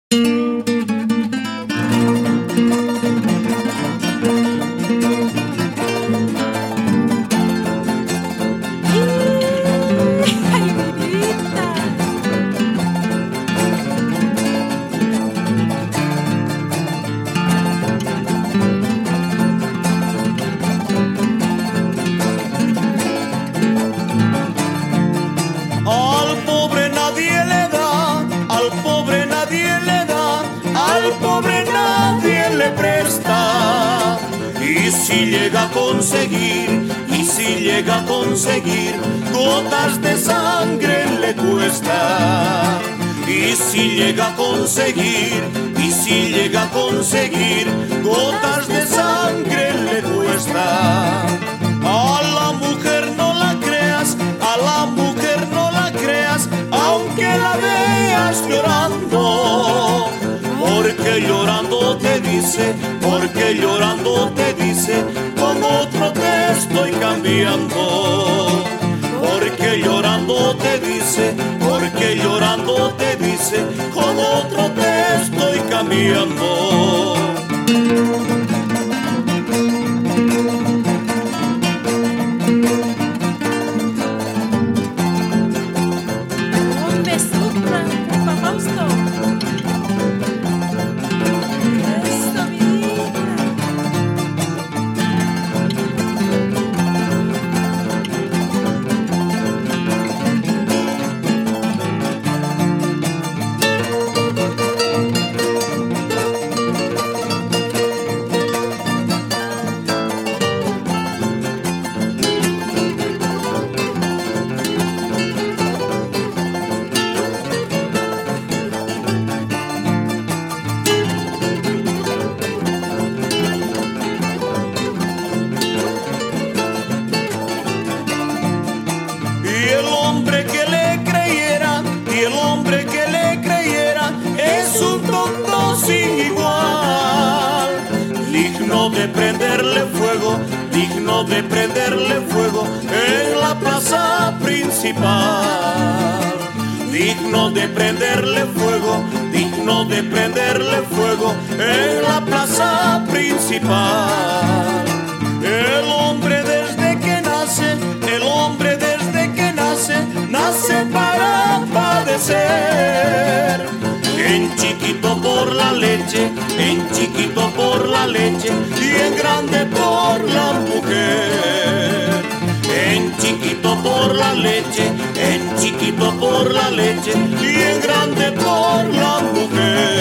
Ay, mi vida. Al pobre nadie le da, al pobre nadie le da, al pobre nadie le presta. Y si llega a conseguir, y si llega a conseguir, gotas de sangre le cuesta. Y si llega a conseguir, y si llega a conseguir, gotas de sangre le cuesta. A la mujer no la creas, a la mujer no la creas, aunque la veas llorando. Porque llorando te dice, porque llorando te dice, con otro te estoy cambiando. Porque llorando te dice, porque llorando te dice, con otro te estoy cambiando. Un beso para Fausto. Eso, mi vida. Y el hombre que le creyera, y el hombre que le creyera, es un tonto sin igual. Digno de prenderle fuego, digno de prenderle fuego en la plaza principal. Digno de prenderle fuego, digno de prenderle fuego en la plaza principal. El hombre desde que nace, el hombre desde que nace, nace para padecer. En chiquito por la leche, en chiquito por la leche, y en grande por la mujer. En chiquito por la leche, en chiquito por la leche, y en grande por la mujer.